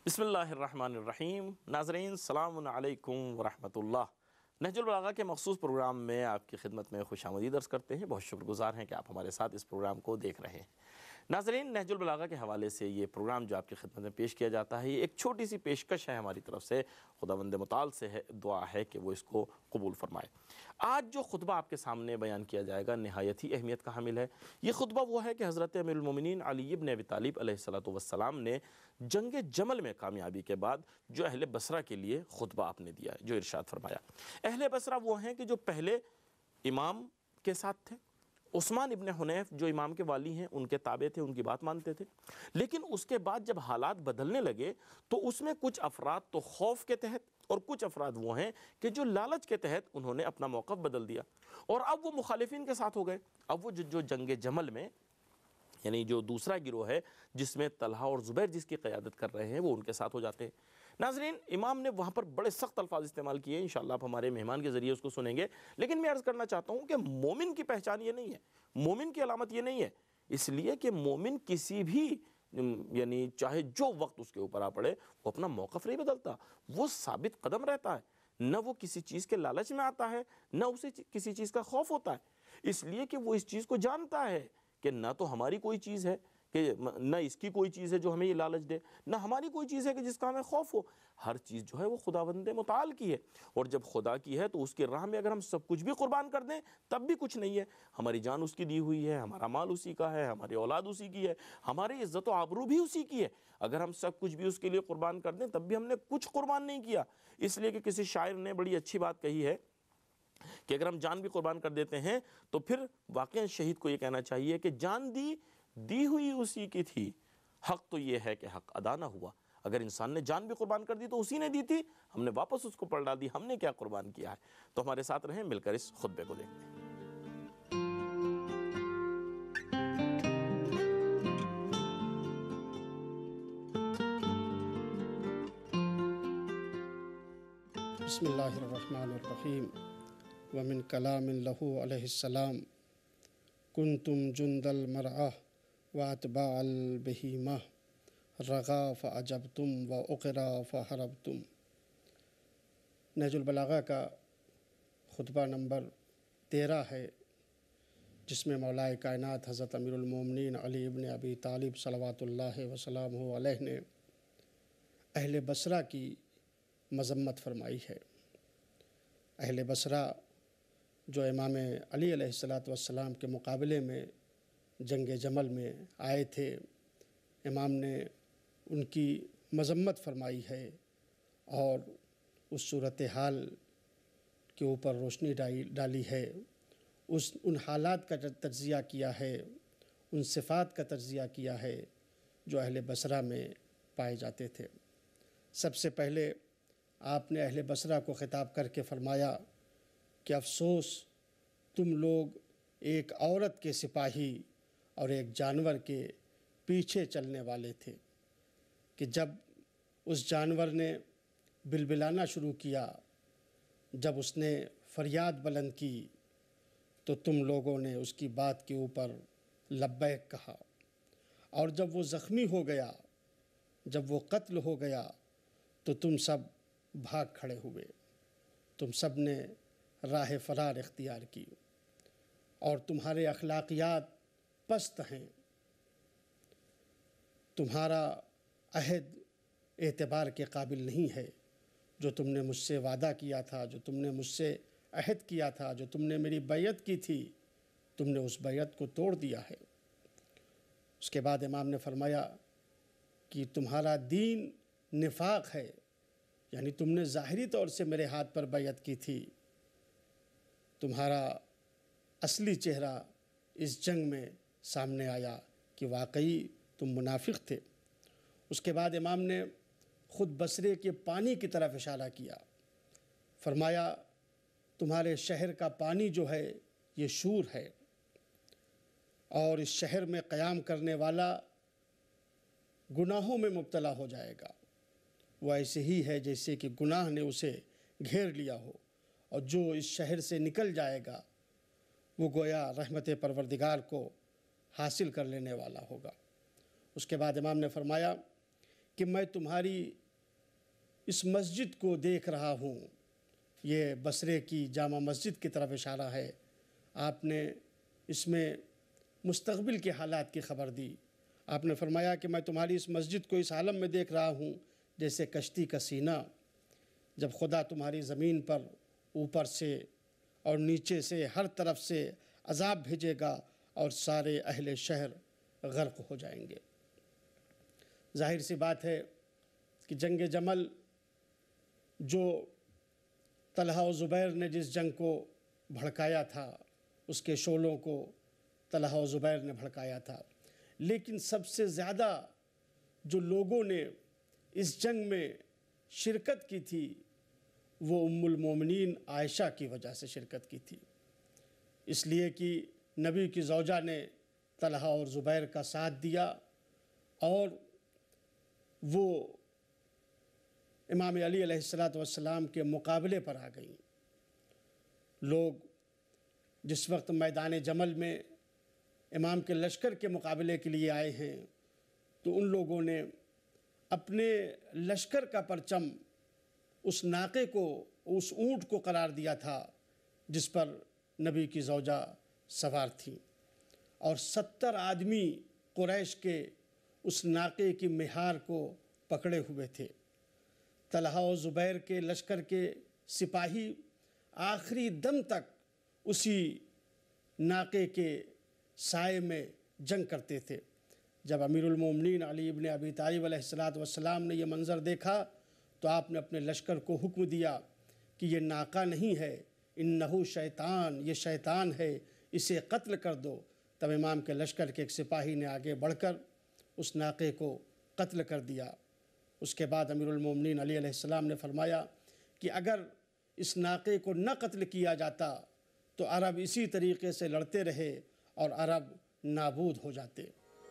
بسم اللہ الرحمن الرحیم۔ ناظرین السلام علیکم ورحمۃ اللہ۔ نہج البلاغہ کے مخصوص پروگرام میں آپ کی خدمت میں خوش آمدید عرض کرتے ہیں۔ بہت شکر گزار ہیں کہ آپ ہمارے ساتھ اس پروگرام کو دیکھ رہے ہیں۔ ناظرین، نہج البلاغہ کے حوالے سے یہ پروگرام جو آپ کی خدمت میں پیش کیا جاتا ہے، یہ ایک چھوٹی سی پیشکش ہے ہماری طرف سے۔ خداوند متعال سے دعا ہے کہ وہ اس کو قبول فرمائے۔ آج جو خطبہ آپ کے سامنے بیان کیا جائے گا نہایت ہی اہمیت کا حامل ہے۔ یہ خطبہ وہ ہے کہ حضرت امیر المومنین علی ابن ابی طالب علیہ السلام نے جنگ جمل میں کامیابی کے بعد جو اہل بصرہ کے لیے خطبہ آپ نے دیا ہے، جو ارشاد فرمایا۔ اہل بصرہ وہ ہیں کہ جو پہلے امام کے ساتھ تھے، عثمان ابن حنیف جو امام کے والی ہیں ان کے تابع تھے، ان کی بات مانتے تھے، لیکن اس کے بعد جب حالات بدلنے لگے تو اس میں کچھ افراد تو خوف کے تحت اور کچھ افراد وہ ہیں کہ جو لالچ کے تحت انہوں نے اپنا موقف بدل دیا اور اب وہ مخالفین کے ساتھ ہو گئے۔ اب وہ جو جنگ جمل میں، یعنی جو دوسرا گروہ ہے جس میں طلحہ اور زبیر جس کی قیادت کر رہے ہیں، وہ ان کے ساتھ ہو جاتے ہیں۔ ناظرین، امام نے وہاں پر بڑے سخت الفاظ استعمال کیے، انشاءاللہ آپ ہمارے مہمان کے ذریعے اس کو سنیں گے، لیکن میں عرض کرنا چاہتا ہوں کہ مومن کی پہچان یہ نہیں ہے، مومن کی علامت یہ نہیں ہے، اس لیے کہ مومن کسی بھی یعنی چاہے جو وقت اس کے اوپر آ پڑے وہ اپنا موقف نہیں بدلتا، وہ ثابت قدم رہتا ہے، نہ وہ کسی چیز کے لالچ میں آتا ہے، نہ اسے کسی چیز کا خوف ہوتا ہے، اس لیے کہ وہ اس چیز کو جانتا ہے کہ نہ تو ہماری کوئی چیز ہے کہ نہ اس کی کوئی چیز ہے جو ہمیں یہ لالچ دے، نہ ہماری کوئی چیز ہے کہ جس کا ہمیں خوف ہو۔ ہر چیز جو ہے وہ خداوند متعال کی ہے، اور جب خدا کی ہے تو اس کی راہ میں اگر ہم سب کچھ بھی قربان کر دیں تب بھی کچھ نہیں ہے۔ ہماری جان اس کی دی ہوئی ہے، ہمارا مال اسی کا ہے، ہماری اولاد اسی کی ہے، ہماری عزت و آبرو بھی اسی کی ہے، اگر ہم سب کچھ بھی اس کے لیے قربان کر دیں تب بھی ہم نے کچھ قربان نہیں کیا۔ اس لیے کہ کسی شاعر نے بڑی اچھی بات کہی ہے کہ اگر ہم جان بھی قربان کر دیتے ہیں تو پھر واقعا شہید کو یہ کہنا چاہیے کہ جان دی ہوئی اسی کی تھی، حق تو یہ ہے کہ حق ادا نہ ہوا۔ اگر انسان نے جان بھی قربان کر دی تو اسی نے دی تھی، ہم نے واپس اس کو پلٹ ڈال دی، ہم نے کیا قربان کیا ہے۔ تو ہمارے ساتھ رہیں، مل کر اس خطبے کو دیکھتے ہیں۔ بسم اللہ الرحمن الرحیم۔ ومن کلام لہ علیہ السلام کنتم جند المرأة واتباع البہیمہ رغا فعجبتم وعقرا فحربتم۔ نہج البلاغہ کا خطبہ نمبر 13 ہے، جس میں مولا کائنات حضرت امیر المومنین علی ابن ابی طالب صلوات اللہ وسلامہ علیہ نے اہل بصرہ کی مذمت فرمائی ہے۔ اہل بصرہ جو امام علی علیہ السلام کے مقابلے میں جنگ جمل میں آئے تھے، امام نے ان کی مذمت فرمائی ہے اور اس صورتحال کے اوپر روشنی ڈالی ہے، ان حالات کا تجزیہ کیا ہے، ان صفات کا تجزیہ کیا ہے جو اہل بصرہ میں پائے جاتے تھے۔ سب سے پہلے آپ نے اہل بصرہ کو خطاب کر کے فرمایا کہ افسوس تم لوگ ایک عورت کے سپاہی اور ایک جانور کے پیچھے چلنے والے تھے کہ جب اس جانور نے بلبلانا شروع کیا، جب اس نے فریاد بلند کی تو تم لوگوں نے اس کی بات کے اوپر لبیک کہا، اور جب وہ زخمی ہو گیا، جب وہ قتل ہو گیا تو تم سب بھاگ کھڑے ہوئے، تم سب نے راہ فرار اختیار کی، اور تمہارے اخلاقیات پست ہیں، تمہارا عہد اعتبار کے قابل نہیں ہے، جو تم نے مجھ سے وعدہ کیا تھا، جو تم نے مجھ سے عہد کیا تھا، جو تم نے میری بیعت کی تھی، تم نے اس بیعت کو توڑ دیا ہے۔ اس کے بعد امام نے فرمایا کہ تمہارا دین نفاق ہے، یعنی تم نے ظاہری طور سے میرے ہاتھ پر بیعت کی تھی، تمہارا اصلی چہرہ اس جنگ میں سامنے آیا کہ واقعی تم منافق تھے۔ اس کے بعد امام نے خود بصرے کے پانی کی طرف اشارہ کیا، فرمایا تمہارے شہر کا پانی جو ہے یہ شور ہے، اور اس شہر میں قیام کرنے والا گناہوں میں مبتلا ہو جائے گا، وہ ایسے ہی ہے جیسے کہ گناہ نے اسے گھیر لیا ہو، اور جو اس شہر سے نکل جائے گا وہ گویا رحمت پروردگار کو حاصل کر لینے والا ہوگا۔ اس کے بعد امام نے فرمایا کہ میں تمہاری اس مسجد کو دیکھ رہا ہوں. یہ بصرے کی جامع مسجد کی طرف اشارہ ہے. آپ نے اس میں مستقبل کے حالات کی خبر دی. آپ نے فرمایا کہ میں تمہاری اس مسجد کو اس عالم میں دیکھ رہا ہوں جیسے کشتی کا سینہ، جب خدا تمہاری زمین پر اوپر سے اور نیچے سے ہر طرف سے عذاب بھیجے گا اور سارے اہل شہر غرق ہو جائیں گے. ظاہر سی بات ہے کہ جنگ جمل، جو طلحہ و زبیر نے جس جنگ کو بھڑکایا تھا، اس کے شعلوں کو طلحہ و زبیر نے بھڑکایا تھا، لیکن سب سے زیادہ جو لوگوں نے اس جنگ میں شرکت کی تھی وہ ام المومنین عائشہ کی وجہ سے شرکت کی تھی. اس لیے کہ نبی کی زوجہ نے طلحہ اور زبیر کا ساتھ دیا اور وہ امام علی علیہ السلام کے مقابلے پر آ گئیں. لوگ جس وقت میدان جمل میں امام کے لشکر کے مقابلے کے لیے آئے ہیں تو ان لوگوں نے اپنے لشکر کا پرچم اس ناقے کو، اس اونٹ کو قرار دیا تھا جس پر نبی کی زوجہ سوار تھیں، اور 70 آدمی قریش کے اس ناقے کی مہار کو پکڑے ہوئے تھے. طلحہ و زبیر کے لشکر کے سپاہی آخری دم تک اسی ناقے کے سائے میں جنگ کرتے تھے. جب امیر المومنین علی ابن ابی طالب علیہ السلام نے یہ منظر دیکھا تو آپ نے اپنے لشکر کو حکم دیا کہ یہ ناقہ نہیں ہے، انہو شیطان، یہ شیطان ہے، اسے قتل کر دو. تب امام کے لشکر کے ایک سپاہی نے آگے بڑھ کر اس ناقے کو قتل کر دیا. اس کے بعد امیر المومنین علی علیہ السلام نے فرمایا کہ اگر اس ناقے کو نہ قتل کیا جاتا تو عرب اسی طریقے سے لڑتے رہے اور عرب نابود ہو جاتے.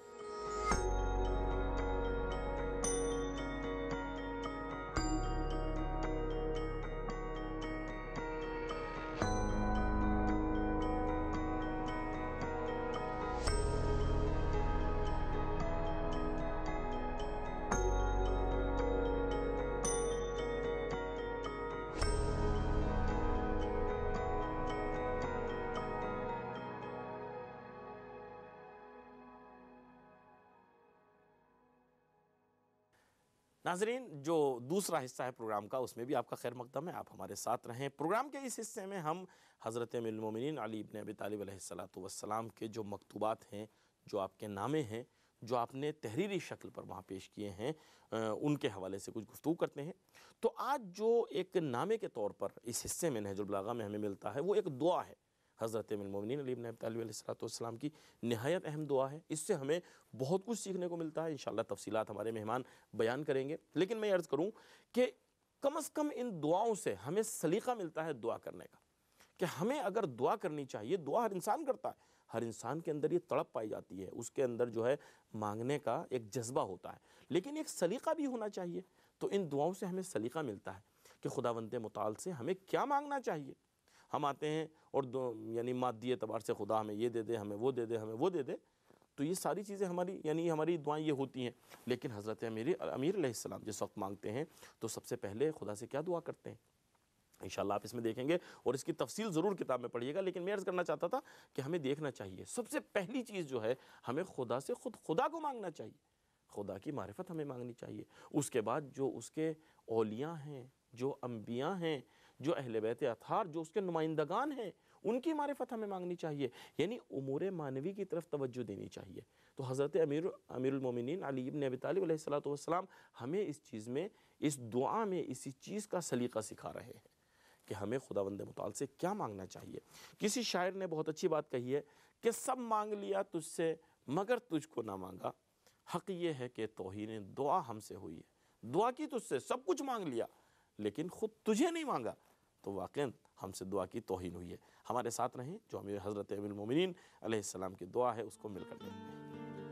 ناظرین، جو دوسرا حصہ ہے پروگرام کا اس میں بھی آپ کا خیر مقدم ہے. آپ ہمارے ساتھ رہیں. پروگرام کے اس حصے میں ہم حضرت امیر المومنین علی ابن ابی طالب علیہ السلام کے جو مکتوبات ہیں، جو آپ کے نامے ہیں، جو آپ نے تحریری شکل پر وہاں پیش کیے ہیں، ان کے حوالے سے کچھ گفتگو کرتے ہیں. تو آج جو ایک نامے کے طور پر اس حصے میں نہج البلاغہ میں ہمیں ملتا ہے وہ ایک دعا ہے حضرت امیر المومنین علی ابن ابی طالب علیہ السلام کی. نہایت اہم دعا ہے. اس سے ہمیں بہت کچھ سیکھنے کو ملتا ہے. انشاءاللہ تفصیلات ہمارے مہمان بیان کریں گے، لیکن میں عرض کروں کہ کم از کم ان دعاؤں سے ہمیں سلیقہ ملتا ہے دعا کرنے کا، کہ ہمیں اگر دعا کرنی چاہیے. دعا ہر انسان کرتا ہے، ہر انسان کے اندر یہ تڑپ پائی جاتی ہے، اس کے اندر جو ہے مانگنے کا ایک جذبہ ہوتا ہے، لیکن ایک سلیقہ بھی ہونا چاہیے. تو ان دعاؤں سے ہمیں سلیقہ ملتا ہے کہ خداوند متعال سے ہمیں کیا مانگنا چاہیے. ہم آتے ہیں اور یعنی مادی اعتبار سے خدا ہمیں یہ دے دے، ہمیں وہ دے دے، ہمیں وہ دے دے، تو یہ ساری چیزیں ہماری دعائیں یہ ہوتی ہیں. لیکن حضرت امیر علیہ السلام جس وقت مانگتے ہیں تو سب سے پہلے خدا سے کیا دعا کرتے ہیں؟ انشاءاللہ آپ اس میں دیکھیں گے اور اس کی تفصیل ضرور کتاب میں پڑھیے گا. لیکن میں عرض کرنا چاہتا تھا کہ ہمیں دیکھنا چاہیے سب سے پہلی چیز جو ہے ہمیں خدا سے خدا کو مانگنا چاہیے. خدا کی معرفت ہمیں مانگنی چاہیے. اس کے بعد جو اس کے اولیاء ہیں، جو انبیاء ہیں، جو اہل بیت اطہار، جو اس کے نمائندگان ہیں، ان کی معرفت ہمیں مانگنی چاہیے. یعنی امور معنوی کی طرف توجہ دینی چاہیے. تو حضرت امیر المومنین علی ابن ابی طالب علیہ السلام ہمیں اس چیز میں، اس دعا میں اسی چیز کا سلیقہ سکھا رہے ہیں کہ ہمیں خداوند متعال سے کیا مانگنا چاہیے. کسی شاعر نے بہت اچھی بات کہی ہے کہ سب مانگ لیا تجھ سے مگر تجھ کو نہ مانگا. حق یہ ہے کہ توہین دعا ہم سے ہوئی ہے. دعا کی تجھ سے، سب کچھ مانگ لیا لیکن خود تجھے نہیں مانگا، تو واقعاً ہم سے دعا کی توہین ہوئی ہے. ہمارے ساتھ رہیں. جو حضرت امیر المومنین علیہ السلام کی دعا ہے اس کو مل کر دیکھتے ہیں.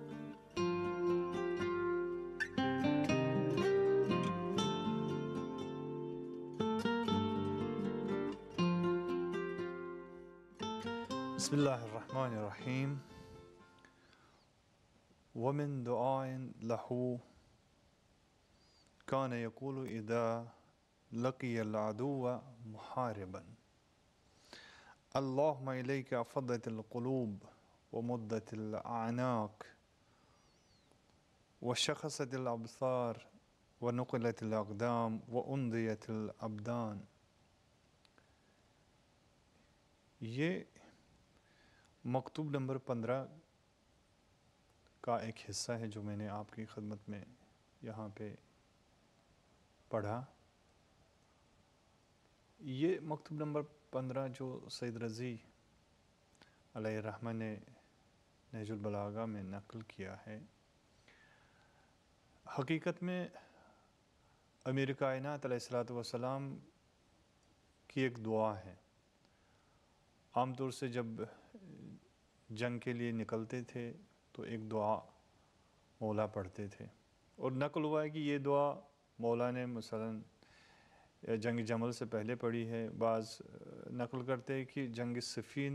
بسم الله الرحمن الرحيم. ومن دعاء له कान यक़ूलु इज़ा लक़ियल अदुव्व मुहारिबन अल्लाहुम्मा इलैका फ़द्दतिल क़ुलूब व मुद्दतिल अनाक़ व शख़सतिल अब्सार व नुक़िलतिल अक़दाम व उन्दियतिल अबदान। ये मकतूब नंबर 15 का एक हिस्सा है जो मैंने आपकी खिदमत में यहाँ पे पढ़ा। ये मकतूब नंबर 15 जो सैयद रज़ी अलैहि रहमा ने नहजुल बलागा में नक़ल किया है, हकीकत में अमीर कायनात अलैहिस्सलातु वस्सलाम की एक दुआ है। आम तौर से जब जंग के लिए निकलते थे तो एक दुआ मौला पढ़ते थे, और नक़ल हुआ है कि ये दुआ मौला ने मसलन जंग जमल से पहले पढ़ी है। बाज़ नक़ल करते हैं कि जंग सिफ़ीन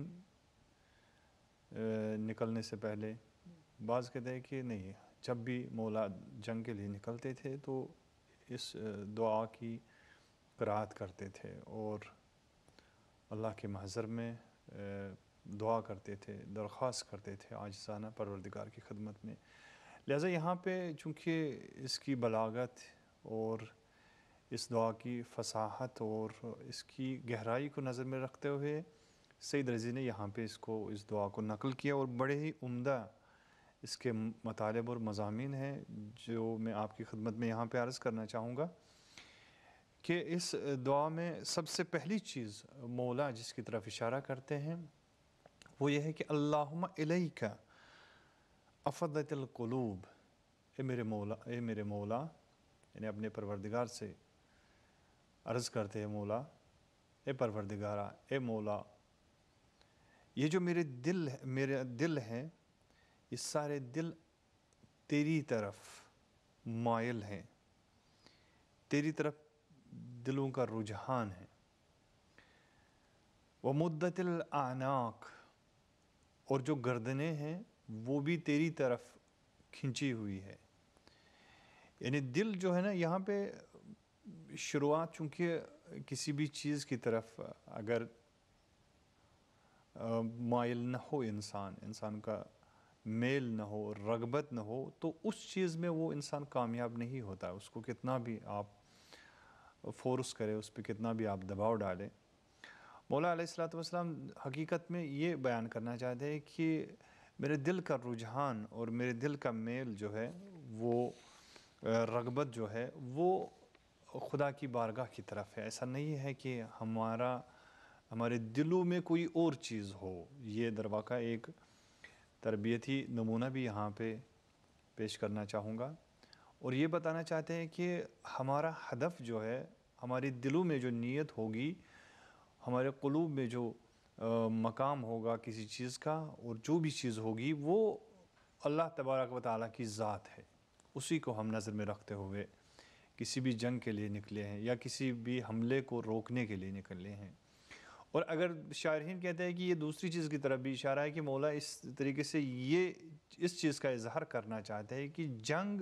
निकलने से पहले, बाज़ कहते हैं कि नहीं, जब भी मौला जंग के लिए निकलते थे तो इस दुआ की क़राअत करते थे और अल्लाह के महज़र में दुआ करते थे, दरख्वास्त करते थे आजिज़ाना परवरदिगार की खिदमत में। लिहाजा यहाँ पे चूँकि इसकी बलागत और इस दुआ की फसाहत और इसकी गहराई को नज़र में रखते हुए सैयद रज़ी ने यहाँ पे इस दुआ को नक़ल किया, और बड़े ही उम्दा इसके मतालिब और मज़ामीन हैं जो मैं आपकी खिदमत में यहाँ पे अर्ज़ करना चाहूँगा कि इस दुआ में सबसे पहली चीज़ मौला जिसकी तरफ इशारा करते हैं वो ये है कि अल्लाहुम्मा इलैका अफ़द्दतिल क़ुलूब, ए मेरे मौला, यानी अपने परवरदिगार से अर्ज़ करते हैं मौला, ए परवरदिगारा, ए मौला, ये जो मेरे दिल हैं, ये सारे दिल तेरी तरफ मायल हैं, तेरी तरफ दिलों का रुझान है। व मुद्दतिल अनाक़, और जो गर्दनें हैं वो भी तेरी तरफ खिंची हुई है। यानी दिल जो है ना, यहाँ पे शुरुआत चूँकि किसी भी चीज़ की तरफ अगर माइल न हो, इंसान का मेल न हो, रग़बत न हो, तो उस चीज़ में वो इंसान कामयाब नहीं होता। उसको कितना भी आप फोर्स करें, उस पर कितना भी आप दबाव डालें। मौला अलैहिस्सलातु वस्सलाम हकीकत में ये बयान करना चाहते हैं कि मेरे दिल का रुझान और मेरे दिल का मेल जो है, वो रग़बत जो है वो खुदा की बारगाह की तरफ है। ऐसा नहीं है कि हमारे दिलों में कोई और चीज़ हो। ये दरवाक़ा एक तरबियती नमूना भी यहाँ पे पेश करना चाहूँगा, और ये बताना चाहते हैं कि हमारा हदफ जो है, हमारे दिलों में जो नीयत होगी, हमारे क़ुलूब में जो मकाम होगा किसी चीज़ का, और जो भी चीज़ होगी वो अल्लाह तबारक व तआला की ज़ात है। उसी को हम नज़र में रखते हुए किसी भी जंग के लिए निकले हैं या किसी भी हमले को रोकने के लिए निकले हैं। और अगर शायरीन कहते हैं कि ये दूसरी चीज़ की तरफ भी इशारा है कि मौला इस तरीके से इस चीज़ का इजहार करना चाहते हैं कि जंग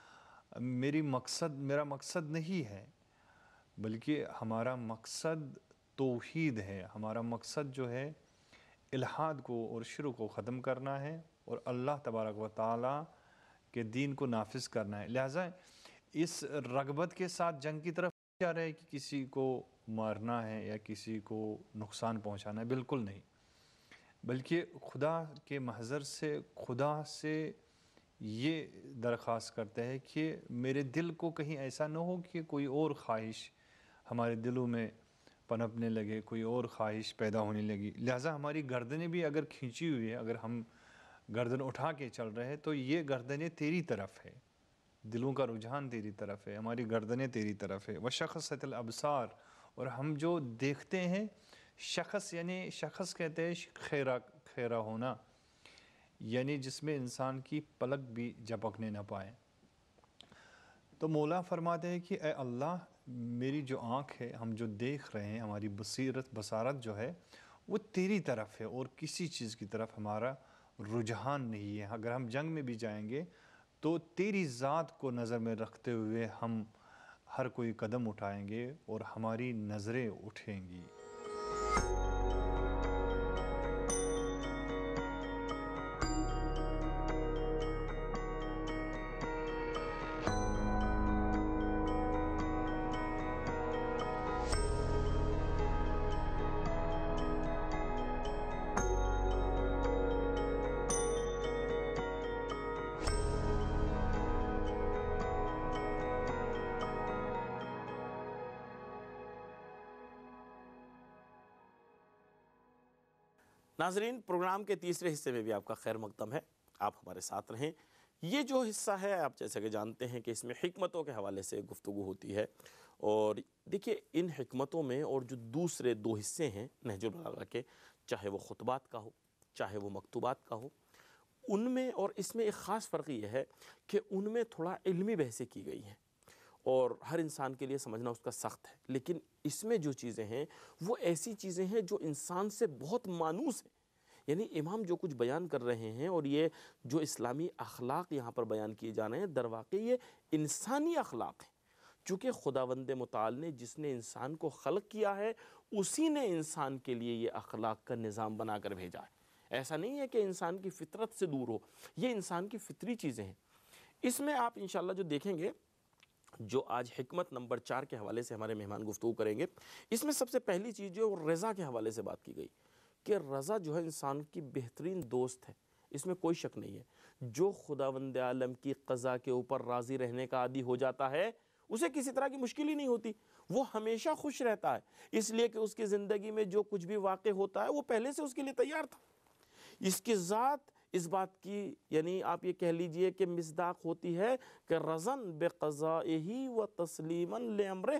मेरा मकसद नहीं है, बल्कि हमारा मकसद तौहीद है। हमारा मकसद जो है इल्हाद को और शिर्क को ख़त्म करना है और अल्लाह तबारक व तआला के दीन को नाफिज करना है। लिहाजा इस रग़बत के साथ जंग की तरफ जा रहे हैं कि किसी को मारना है या किसी को नुकसान पहुंचाना है, बिल्कुल नहीं, बल्कि खुदा के महज़र से खुदा से ये दरख्वास्त करते हैं कि मेरे दिल को कहीं ऐसा न हो कि कोई और ख्वाहिश हमारे दिलों में पनपने लगे, कोई और ख्वाहिश पैदा होने लगी। लिहाजा हमारी गर्दनें भी अगर खींची हुई है, अगर हम गर्दन उठा के चल रहे हैं तो ये गर्दनें तेरी तरफ है, दिलों का रुझान तेरी तरफ है, हमारी गर्दनें तेरी तरफ है। व शख़सतिल अब्सार, और हम जो देखते हैं, शख़स यानी शख़स कहते हैं खेरा होना, यानी जिसमें इंसान की पलक भी झपकने न पाए। तो मौला फरमाते हैं कि ए अल्लाह, मेरी जो आँख है, हम जो देख रहे हैं, हमारी बसारत जो है वो तेरी तरफ है और किसी चीज़ की तरफ हमारा रुझान नहीं है। अगर हम जंग में भी जाएंगे तो तेरी ज़ात को नज़र में रखते हुए हम ہر کوئی قدم اٹھائیں گے اور ہماری نظریں اٹھیں گی۔ ناظرین، پروگرام کے تیسرے حصے میں بھی آپ کا خیر مقدم ہے، آپ ہمارے ساتھ رہیں۔ یہ جو حصہ ہے آپ جیسا کہ جانتے ہیں کہ اس میں حکمتوں کے حوالے سے گفتگو ہوتی ہے، اور دیکھیے ان حکمتوں میں اور جو دوسرے دو حصے ہیں نہج البلاغہ کے، چاہے وہ خطبات کا ہو چاہے وہ مکتوبات کا ہو، ان میں اور اس میں ایک خاص فرق یہ ہے کہ ان میں تھوڑا علمی بحثیں کی گئی ہیں اور ہر انسان کے لیے سمجھنا اس کا سخت ہے، لیکن اس میں جو چیزیں ہیں وہ ایسی چیزیں ہیں جو انسان سے بہت مانوس ہیں۔ یعنی امام جو کچھ بیان کر رہے ہیں اور یہ جو اسلامی اخلاق یہاں پر بیان کیے جا رہے ہیں، در واقع یہ انسانی اخلاق ہیں، چونکہ خداوند متعال نے جس نے انسان کو خلق کیا ہے اسی نے انسان کے لیے یہ اخلاق کا نظام بنا کر بھیجا ہے۔ ایسا نہیں ہے کہ انسان کی فطرت سے دور ہو، یہ انسان کی فطری چیزیں ہیں۔ اس میں آپ انشاءاللہ جو دیکھیں گے، جو آج حکمت نمبر 4 کے حوالے سے ہمارے مہمان گفتگو کریں گے، اس میں سب سے پہلی چیز جو ہے وہ رضا کے حوالے سے بات کی گئی کہ رضا جو ہے انسان کی بہترین دوست ہے، اس میں کوئی شک نہیں ہے۔ جو خداوند عالم کی قضا کے اوپر راضی رہنے کا عادی ہو جاتا ہے اسے کسی طرح کی مشکل ہی نہیں ہوتی، وہ ہمیشہ خوش رہتا ہے، اس لیے کہ اس کی زندگی میں جو کچھ بھی واقع ہوتا ہے وہ پہلے سے اس کے لیے تیار تھا۔ اس کی ذات اس بات کی، یعنی آپ یہ کہہ لیجئے کہ مصداق ہوتی ہے کہ رضن بقضائہ و تسلیما لامرہ،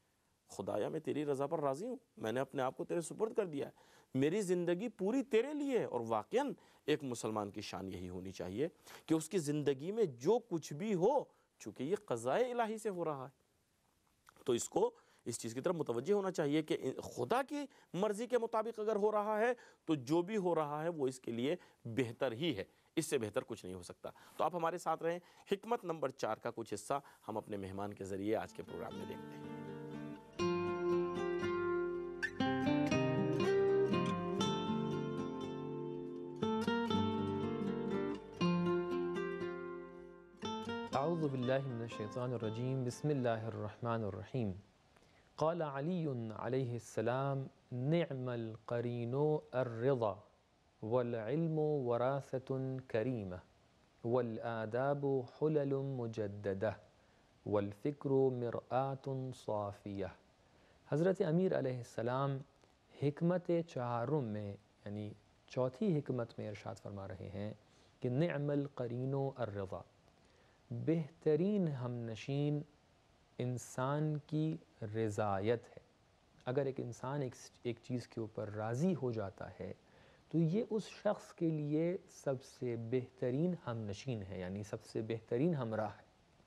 خدایا میں تیری رضا پر راضی ہوں، میں نے اپنے آپ کو تیرے سپرد کر دیا ہے، میری زندگی پوری تیرے لیے ہے۔ اور واقعاً ایک مسلمان کی شان یہی ہونی چاہیے کہ اس کی زندگی میں جو کچھ بھی ہو، چونکہ یہ قضائے الہی سے ہو رہا ہے، تو اس کو اس چیز کی طرف متوجہ ہونا چاہیے کہ خدا کی مرضی کے مطابق اگر ہو رہا ہے تو جو بھی ہو رہا ہے وہ اس کے لیے بہتر ہی ہے، اس سے بہتر کچھ نہیں ہو سکتا۔ تو آپ ہمارے ساتھ رہیں، حکمت نمبر 4 کا کچھ حصہ ہم اپنے مہمان کے ذریعے آج کے پروگرام میں دیکھتے ہیں۔ اعوذ باللہ من الشیطان الرجیم، بسم اللہ الرحمن الرحیم۔ قال علی علیہ السلام: نعم القرین الرضا، والعلم وراثۃ کریمہ، والآداب حلل مجددہ، والفکر مرآۃ صافیہ۔ حضرت امیر علیہ السلام حکمت چہارم میں، یعنی چوتھی حکمت میں ارشاد فرما رہے ہیں کہ نعم القرین الرضا، بہترین ہم نشین انسان کی رضایت ہے۔ اگر ایک انسان ایک چیز کے اوپر راضی ہو جاتا ہے تو یہ اس شخص کے لیے سب سے بہترین ہم نشین ہے، یعنی سب سے بہترین ہمراہ ہے۔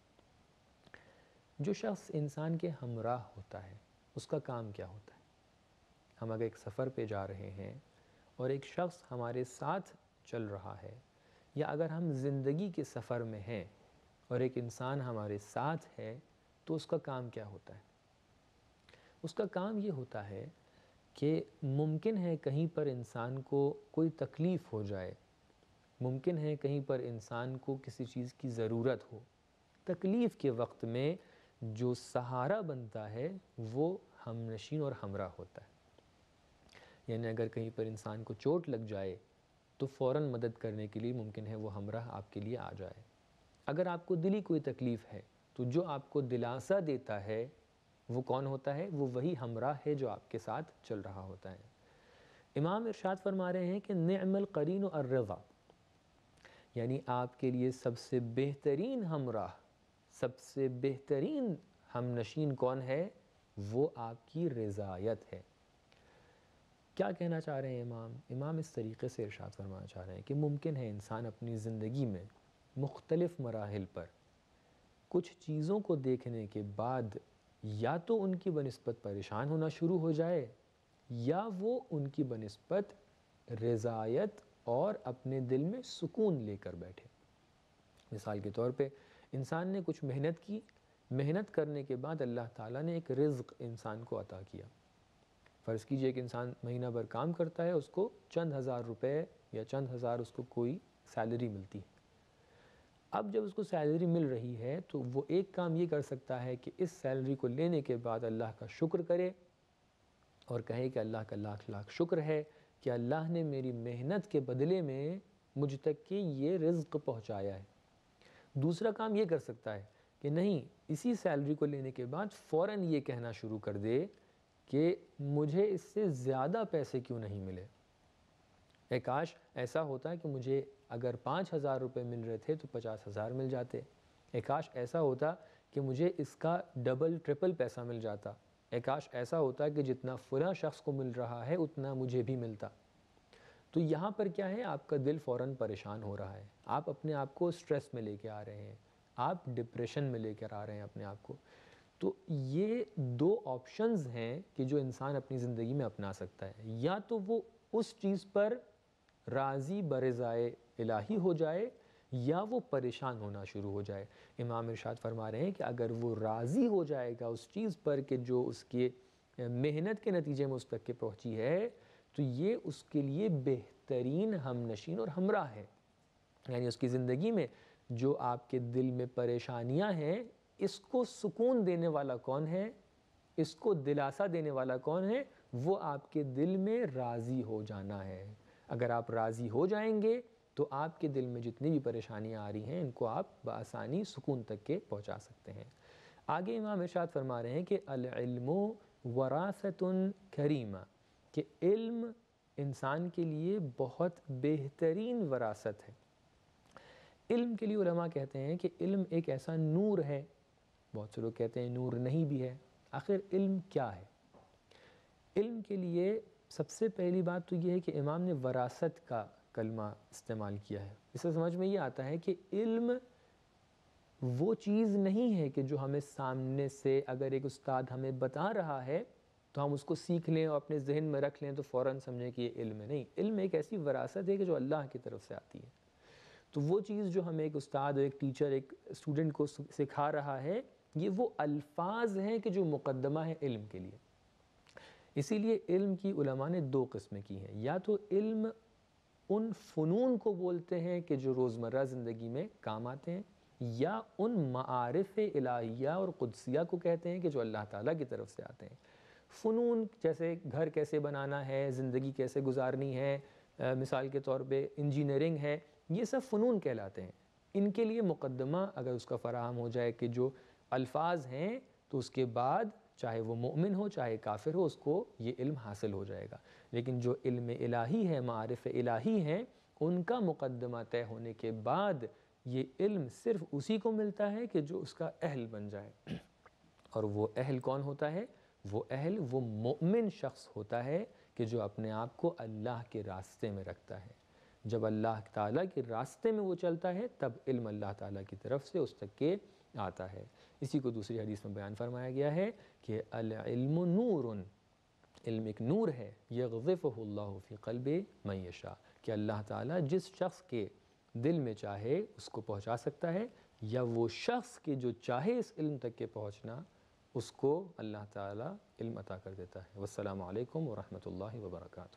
جو شخص انسان کے ہمراہ ہوتا ہے اس کا کام کیا ہوتا ہے؟ ہم اگر ایک سفر پہ جا رہے ہیں اور ایک شخص ہمارے ساتھ چل رہا ہے، یا اگر ہم زندگی کے سفر میں ہیں اور ایک انسان ہمارے ساتھ ہے، تو اس کا کام کیا ہوتا ہے؟ اس کا کام یہ ہوتا ہے کہ ممکن ہے کہیں پر انسان کو کوئی تکلیف ہو جائے، ممکن ہے کہیں پر انسان کو کسی چیز کی ضرورت ہو، تکلیف کے وقت میں جو سہارا بنتا ہے وہ ہم نشین اور ہمراہ ہوتا ہے۔ یعنی اگر کہیں پر انسان کو چوٹ لگ جائے تو فوراً مدد کرنے کے لیے ممکن ہے وہ ہمراہ آپ کے لیے آ جائے۔ اگر آپ کو دلی کوئی تکلیف ہے تو جو آپ کو دلاسا دیتا ہے وہ کون ہوتا ہے؟ وہ وہی ہمراہ ہے جو آپ کے ساتھ چل رہا ہوتا ہے۔ امام ارشاد فرما رہے ہیں کہ نعم القرین الرضا، یعنی آپ کے لیے سب سے بہترین ہمراہ، سب سے بہترین ہم نشین کون ہے؟ وہ آپ کی رضایت ہے۔ کیا کہنا چاہ رہے ہیں امام اس طریقے سے ارشاد فرمانا چاہ رہے ہیں کہ ممکن ہے انسان اپنی زندگی میں مختلف مراحل پر کچھ چیزوں کو دیکھنے کے بعد یا تو ان کی بنسبت پریشان ہونا شروع ہو جائے، یا وہ ان کی بنسبت رضایت اور اپنے دل میں سکون لے کر بیٹھے۔ مثال کے طور پہ انسان نے کچھ محنت کی محنت کرنے کے بعد اللہ تعالیٰ نے ایک رزق انسان کو عطا کیا۔ فرض کیجئے کہ انسان مہینہ بھر کام کرتا ہے، اس کو چند ہزار روپے یا چند ہزار اس کو کوئی سیلری ملتی ہے۔ اب جب اس کو سیلری مل رہی ہے تو وہ ایک کام یہ کر سکتا ہے کہ اس سیلری کو لینے کے بعد اللہ کا شکر کرے اور کہے کہ اللہ کا لاکھ لاکھ شکر ہے کہ اللہ نے میری محنت کے بدلے میں مجھ تک کہ یہ رزق پہنچایا ہے۔ دوسرا کام یہ کر سکتا ہے کہ نہیں، اسی سیلری کو لینے کے بعد فوراً یہ کہنا شروع کر دے کہ مجھے اس سے زیادہ پیسے کیوں نہیں ملے۔ کاش ایسا ہوتا کہ مجھے اگر 5,000 روپے مل رہے تھے تو 50,000 مل جاتے۔ کاش ایسا ہوتا کہ مجھے اس کا ڈبل ٹرپل پیسہ مل جاتا۔ کاش ایسا ہوتا کہ جتنا فلاں شخص کو مل رہا ہے اتنا مجھے بھی ملتا۔ تو یہاں پر کیا ہے، آپ کا دل فوراً پریشان ہو رہا ہے، آپ اپنے آپ کو سٹریس میں لے کے آ رہے ہیں، آپ ڈپریشن میں لے کر آ رہے ہیں اپنے آپ کو۔ تو یہ دو آپشنز ہیں کہ جو انسان اپنی زندگی میں اپنا سکتا ہے، یا تو وہ اس چیز پر راضی برضائے الہی ہو جائے یا وہ پریشان ہونا شروع ہو جائے۔ امام ارشاد فرما رہے ہیں کہ اگر وہ راضی ہو جائے گا اس چیز پر کہ جو اس کی محنت کے نتیجے میں اس تک کے پہنچی ہے، تو یہ اس کے لیے بہترین ہم نشین اور ہمراہ ہے۔ یعنی اس کی زندگی میں جو آپ کے دل میں پریشانیاں ہیں، اس کو سکون دینے والا کون ہے، اس کو دلاسا دینے والا کون ہے، وہ آپ کے دل میں راضی ہو جانا ہے۔ اگر آپ راضی ہو جائیں گے تو آپ کے دل میں جتنی بھی پریشانیاں آ رہی ہیں ان کو آپ بآسانی سکون تک کے پہنچا سکتے ہیں۔ آگے امام ارشاد فرما رہے ہیں کہ العلم وراثۃ کریمہ، کہ علم انسان کے لیے بہت بہترین وراثت ہے۔ علم کے لیے علماء کہتے ہیں کہ علم ایک ایسا نور ہے، بہت سے لوگ کہتے ہیں نور نہیں بھی ہے۔ آخر علم کیا ہے؟ علم کے لیے سب سے پہلی بات تو یہ ہے کہ امام نے وراثت کا کلمہ استعمال کیا ہے۔ اس سے سمجھ میں یہ آتا ہے کہ علم وہ چیز نہیں ہے کہ جو ہمیں سامنے سے اگر ایک استاد ہمیں بتا رہا ہے تو ہم اس کو سیکھ لیں اور اپنے ذہن میں رکھ لیں تو فوراً سمجھیں کہ یہ علم ہے۔ نہیں، علم ایک ایسی وراثت ہے کہ جو اللہ کی طرف سے آتی ہے۔ تو وہ چیز جو ہمیں ایک استاد، ایک ٹیچر، ایک اسٹوڈنٹ کو سکھا رہا ہے، یہ وہ الفاظ ہیں کہ جو مقدمہ ہے علم کے لیے۔ اسی لیے علم کی علماء نے دو قسمیں کی ہیں، یا تو علم ان فنون کو بولتے ہیں کہ جو روزمرہ زندگی میں کام آتے ہیں، یا ان معارف الہیہ اور قدسیہ کو کہتے ہیں کہ جو اللہ تعالیٰ کی طرف سے آتے ہیں۔ فنون جیسے گھر کیسے بنانا ہے، زندگی کیسے گزارنی ہے، مثال کے طور پہ انجینئرنگ ہے، یہ سب فنون کہلاتے ہیں۔ ان کے لیے مقدمہ اگر اس کا فراہم ہو جائے کہ جو الفاظ ہیں، تو اس کے بعد چاہے وہ مومن ہو چاہے کافر ہو، اس کو یہ علم حاصل ہو جائے گا۔ لیکن جو علم الہی ہے، معارف الہی ہیں، ان کا مقدمہ طے ہونے کے بعد یہ علم صرف اسی کو ملتا ہے کہ جو اس کا اہل بن جائے۔ اور وہ اہل کون ہوتا ہے؟ وہ اہل وہ مومن شخص ہوتا ہے کہ جو اپنے آپ کو اللہ کے راستے میں رکھتا ہے۔ جب اللہ تعالیٰ کے راستے میں وہ چلتا ہے تب علم اللہ تعالیٰ کی طرف سے اس تک کے آتا ہے۔ اسی کو دوسری حدیث میں بیان فرمایا گیا ہے کہ العلم نور، علم ایک نور ہے، یغذفہ اللہ فی قلب من یشاء، کہ اللہ تعالیٰ جس شخص کے دل میں چاہے اس کو پہنچا سکتا ہے، یا وہ شخص کے جو چاہے اس علم تک کے پہنچنا، اس کو اللہ تعالیٰ علم عطا کر دیتا ہے۔ والسلام علیکم ورحمۃ اللہ وبرکاتہ۔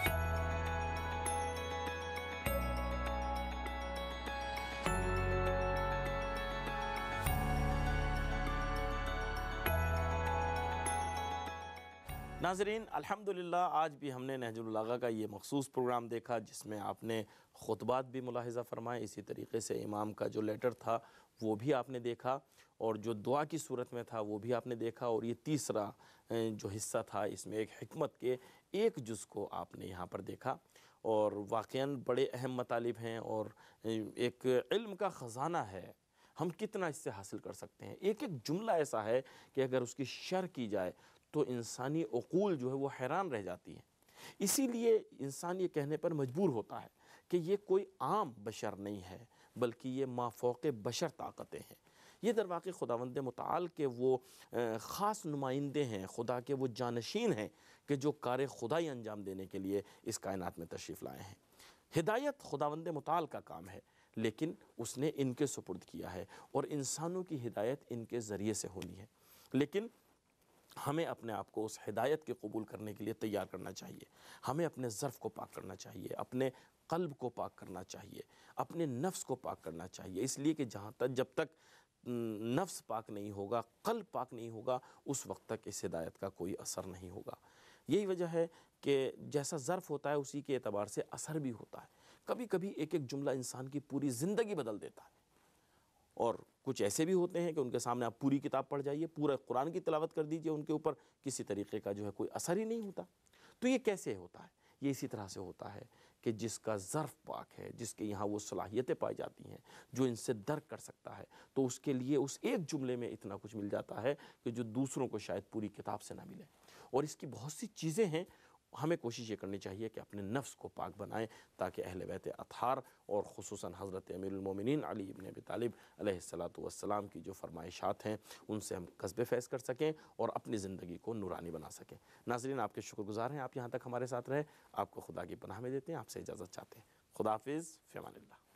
ناظرین، الحمدللہ آج بھی ہم نے نہج البلاغہ کا یہ مخصوص پروگرام دیکھا جس میں آپ نے خطبات بھی ملاحظہ فرمائے، اسی طریقے سے امام کا جو لیٹر تھا وہ بھی آپ نے دیکھا، اور جو دعا کی صورت میں تھا وہ بھی آپ نے دیکھا، اور یہ تیسرا جو حصہ تھا اس میں ایک حکمت کے ایک جز کو آپ نے یہاں پر دیکھا، اور واقعاً بڑے اہم مطالب ہیں، اور ایک علم کا خزانہ ہے۔ ہم کتنا اس سے حاصل کر سکتے ہیں؟ ایک ایک جملہ ایسا ہے کہ اگر اس کی شرح کی جائے تو انسانی عقول جو ہے وہ حیران رہ جاتی ہیں۔ اسی لیے انسان یہ کہنے پر مجبور ہوتا ہے کہ یہ کوئی عام بشر نہیں ہے، بلکہ یہ مافوق بشر طاقتیں ہیں۔ یہ در واقع خداوند متعال کے وہ خاص نمائندے ہیں، خدا کے وہ جانشین ہیں کہ جو کار خدائی انجام دینے کے لیے اس کائنات میں تشریف لائے ہیں۔ ہدایت خداوند متعال کا کام ہے، لیکن اس نے ان کے سپرد کیا ہے اور انسانوں کی ہدایت ان کے ذریعے سے ہونی ہے۔ لیکن ہمیں اپنے آپ کو اس ہدایت کے قبول کرنے کے لیے تیار کرنا چاہیے، ہمیں اپنے ظرف کو پاک کرنا چاہیے، اپنے قلب کو پاک کرنا چاہیے، اپنے نفس کو پاک کرنا چاہیے، اس لیے کہ جب تک نفس پاک نہیں ہوگا، قلب پاک نہیں ہوگا، اس وقت تک اس ہدایت کا کوئی اثر نہیں ہوگا۔ یہی وجہ ہے کہ جیسا ظرف ہوتا ہے اسی کے اعتبار سے اثر بھی ہوتا ہے۔ کبھی کبھی ایک ایک جملہ انسان کی پوری زندگی بدل دیتا ہے، اور کچھ ایسے بھی ہوتے ہیں کہ ان کے سامنے آپ پوری کتاب پڑھ جائیے، پورا قرآن کی تلاوت کر دیجئے، ان کے اوپر کسی طریقے کا جو ہے کوئی اثر ہی نہیں ہوتا۔ تو یہ کیسے ہوتا ہے؟ یہ اسی طرح سے ہوتا ہے کہ جس کا ظرف پاک ہے، جس کے یہاں وہ صلاحیتیں پائی جاتی ہیں، جو ان سے درک کر سکتا ہے، تو اس کے لیے اس ایک جملے میں اتنا کچھ مل جاتا ہے کہ جو دوسروں کو شاید پوری کتاب سے نہ ملے۔ اور اس کی بہت سی چیزیں ہیں، ہمیں کوشش یہ کرنی چاہیے کہ اپنے نفس کو پاک بنائیں تاکہ اہل بیت اطہار اور خصوصاً حضرت امیر المومنین علی ابن ابی طالب علیہ السلام کی جو فرمائشات ہیں ان سے ہم قصب فیض کر سکیں اور اپنی زندگی کو نورانی بنا سکیں۔ ناظرین، آپ کے شکر گزار ہیں، آپ یہاں تک ہمارے ساتھ رہے، آپ کو خدا کی پناہ میں دیتے ہیں، آپ سے اجازت چاہتے ہیں۔ خدا حافظ، فی امان اللہ۔